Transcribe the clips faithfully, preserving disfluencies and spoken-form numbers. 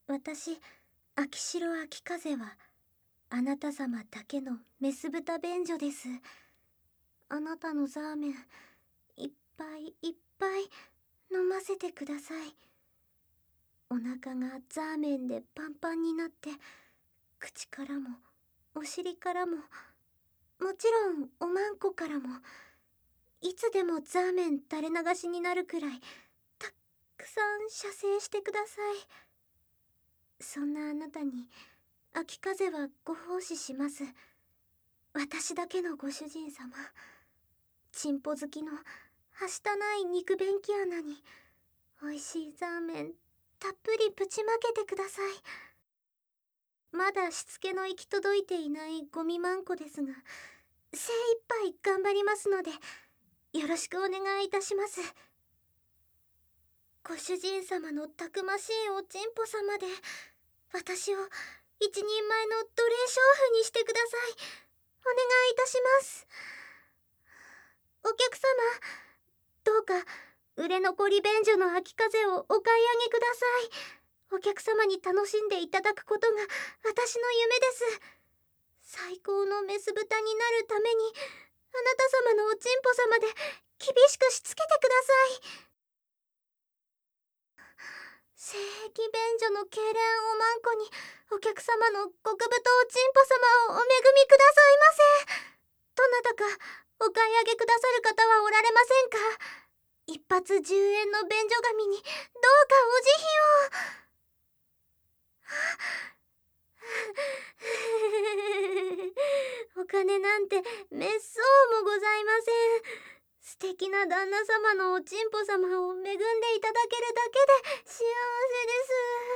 私、秋城秋風はあなた様だけのメス豚便所です。あなたのザーメンいっぱいいっぱい飲ませてください。お腹がザーメンでパンパンになって、口からもお尻からも、もちろんおまんこからも、いつでもザーメン垂れ流しになるくらいたっくさん射精してください。そんなあなたに秋風はご奉仕します。私だけのご主人様。チンポ好きのはしたない肉便器穴においしいザーメンたっぷりぶちまけてください。まだしつけの行き届いていないゴミまんこですが、精一杯頑張りますのでよろしくお願いいたします。ご主人様のたくましいおちんぽ様で私を一人前の奴隷娼婦にしてください。お願いいたします。お客様、どうか売れ残り便所の秋風をお買い上げください。お客様に楽しんでいただくことが私の夢です。最高のメス豚になるためにあなた様のおちんぽ様で厳しくしつけてください。聖域便所の痙攣おまんこにお客様の極太おちんぽ様をお恵みくださいませ。どなたかお買い上げくださる方はおられませんか？一発じゅうえんの便所紙にどうかお慈悲をお金なんてめっそうもございません。素敵な旦那様のおちんぽ様を恵んでいただけるだけで幸せです。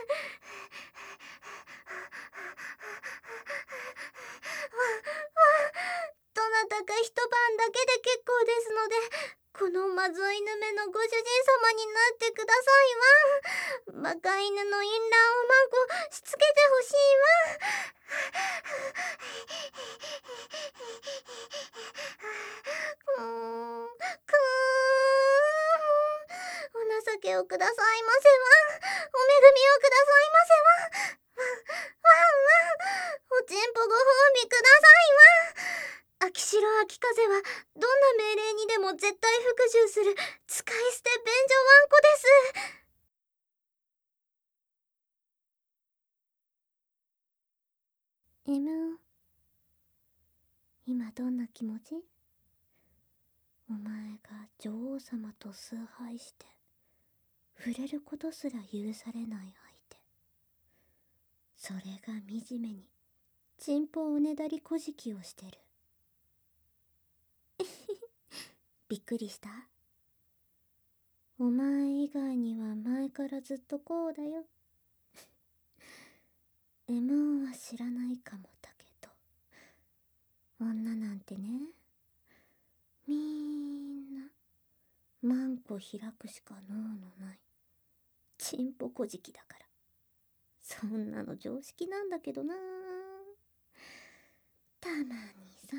どなたか一晩だけで結構ですので、このまずい犬めのご主人様になってくださいわ。バカ犬の淫乱おまんこしつけてほしいわ。うーん、くーん、お情けをくださいませわ。お恵みをくださいませわ。わわわ、おちんぽご褒美くださいわ。秋城秋風はどんな命令にでも絶対服従する使い捨て便所ワンコです。 M、 今どんな気持ち？お前が女王様と崇拝して触れることすら許されない相手、それが惨めにチンポおねだりこじきをしてる。びっくりした？お前以外には前からずっとこうだよ。エムオー は知らないかもだけど、女なんてね、みんなマンコ開くしか脳のないチンポこじきだから。そんなの常識なんだけどな。たまにさ、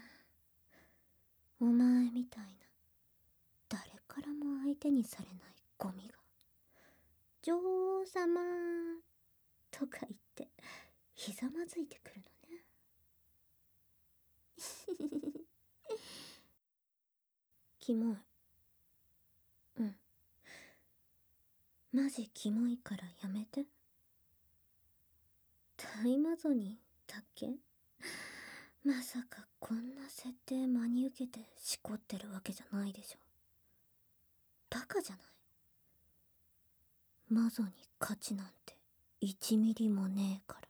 お前みたいな誰からも相手にされないゴミが女王様とか言ってひざまずいてくるのね。キモい。うん、マジキモいからやめて。大マゾニーだっけ？まさかこんな設定真に受けてしこってるわけじゃないでしょ。バカじゃない。マゾに価値なんていちミリもねえから。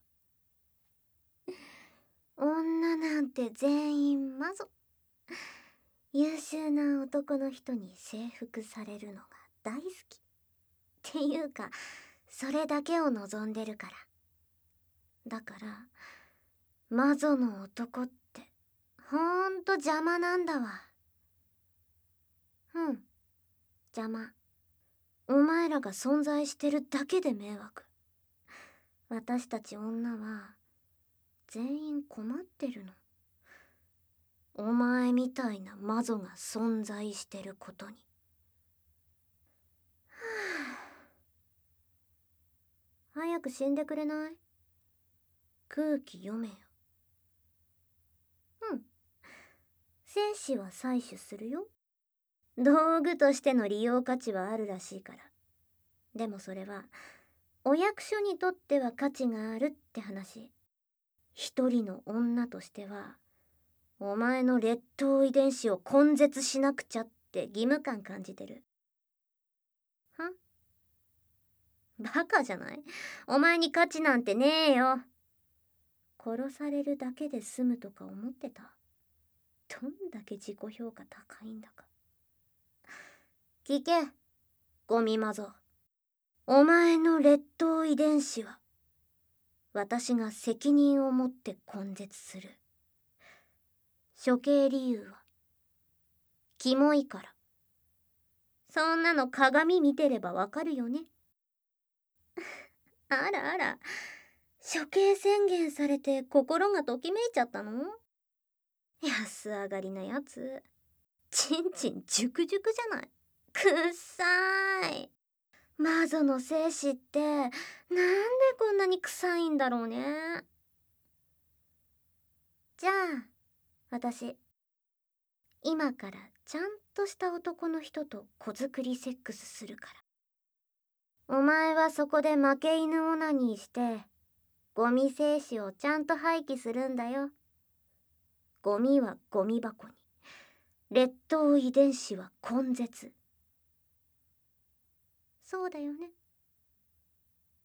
女なんて全員マゾ。優秀な男の人に征服されるのが大好きっていうか、それだけを望んでるから。だからマゾの男ってほんと邪魔なんだわ。うん、邪魔。お前らが存在してるだけで迷惑。私たち女は全員困ってるの。お前みたいな魔女が存在してることに。は早く死んでくれない？空気読めよ。うん。精子は採取するよ。道具としての利用価値はあるらしいから。でもそれはお役所にとっては価値があるって話。一人の女としてはお前の劣等遺伝子を根絶しなくちゃって義務感感じてる。は？バカじゃない？お前に価値なんてねえよ。殺されるだけで済むとか思ってた？どんだけ自己評価高いんだか。聞け、ゴミマゾ。お前の劣等遺伝子は私が責任を持って根絶する。処刑理由はキモいから。そんなの鏡見てればわかるよね。あらあら、処刑宣言されて心がときめいちゃったの？安上がりなやつ。ちんちんジュクジュクじゃない。くっさーい。魔女の精子ってなんでこんなに臭いんだろうね。じゃあ私今からちゃんとした男の人と子作りセックスするから。お前はそこで負け犬オナニーしてゴミ精子をちゃんと廃棄するんだよ。ゴミはゴミ箱に、劣等遺伝子は根絶。そうだよね。